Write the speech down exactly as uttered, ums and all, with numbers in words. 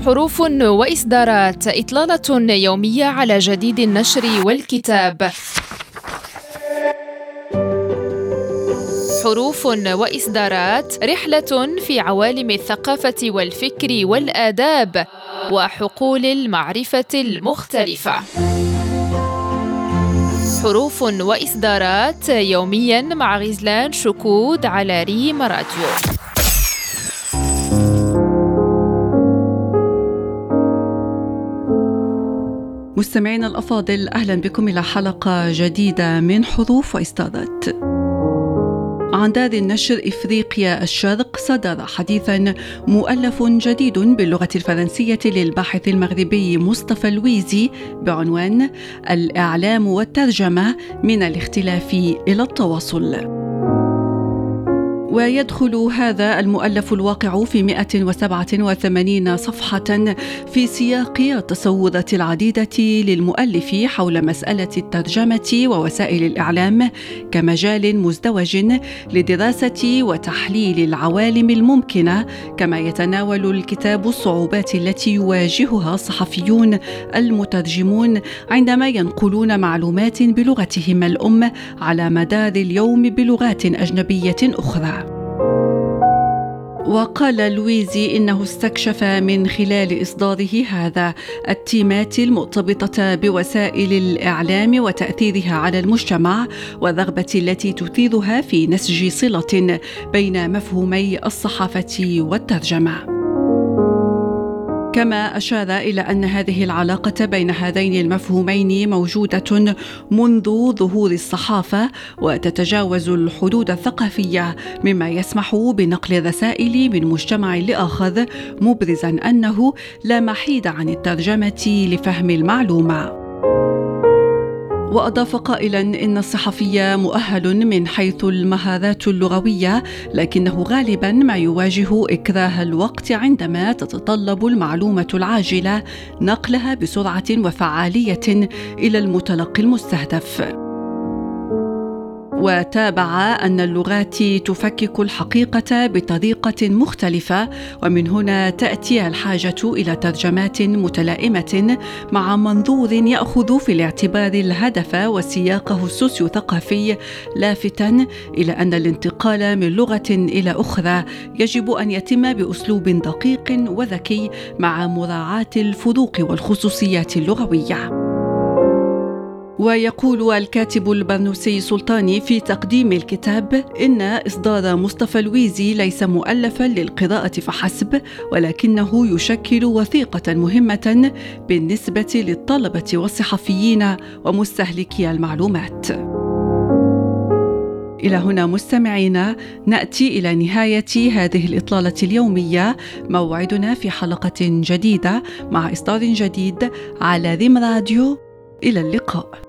حروف وإصدارات، إطلالة يومية على جديد النشر والكتاب. حروف وإصدارات، رحلة في عوالم الثقافة والفكر والآداب وحقول المعرفة المختلفة. حروف وإصدارات يومياً مع غزلان شكود على ريم راديو. مستمعينا الأفاضل، أهلا بكم إلى حلقة جديدة من حروف وإصدارات. عن دار النشر إفريقيا الشرق صدر حديثا مؤلف جديد باللغة الفرنسية للباحث المغربي مصطفى لويزي بعنوان الإعلام والترجمة من الاختلاف إلى التواصل. ويدخل هذا المؤلف الواقع في مئة وسبعة وثمانين صفحة في سياق التصورات العديدة للمؤلف حول مسألة الترجمة ووسائل الإعلام كمجال مزدوج لدراسة وتحليل العوالم الممكنة، كما يتناول الكتاب الصعوبات التي يواجهها الصحفيون المترجمون عندما ينقلون معلومات بلغتهم الأم على مدار اليوم بلغات أجنبية أخرى. وقال لويزي إنه استكشف من خلال إصداره هذا التيمات المرتبطة بوسائل الإعلام وتأثيرها على المجتمع والرغبة التي تثيرها في نسج صلة بين مفهومي الصحافة والترجمة. كما أشار إلى أن هذه العلاقة بين هذين المفهومين موجودة منذ ظهور الصحافة وتتجاوز الحدود الثقافية، مما يسمح بنقل الرسائل من مجتمع لآخر، مبرزا أنه لا محيد عن الترجمة لفهم المعلومة. وأضاف قائلاً إن الصحفي مؤهل من حيث المهارات اللغوية، لكنه غالباً ما يواجه إكراه الوقت عندما تتطلب المعلومة العاجلة نقلها بسرعة وفعالية إلى المتلقي المستهدف. وتابع أن اللغات تفكك الحقيقة بطريقة مختلفة، ومن هنا تأتي الحاجة إلى ترجمات متلائمة مع منظور يأخذ في الاعتبار الهدف وسياقه السوسيو-ثقافي، لافتاً إلى أن الانتقال من لغة إلى أخرى يجب أن يتم بأسلوب دقيق وذكي مع مراعاة الفروق والخصوصيات اللغوية. ويقول الكاتب البرنوسي سلطاني في تقديم الكتاب إن إصدار مصطفى لويزي ليس مؤلفاً للقراءة فحسب، ولكنه يشكل وثيقة مهمة بالنسبة للطلبة والصحفيين ومستهلكي المعلومات. إلى هنا مستمعينا نأتي إلى نهاية هذه الإطلالة اليومية. موعدنا في حلقة جديدة مع إصدار جديد على ريم راديو. إلى اللقاء.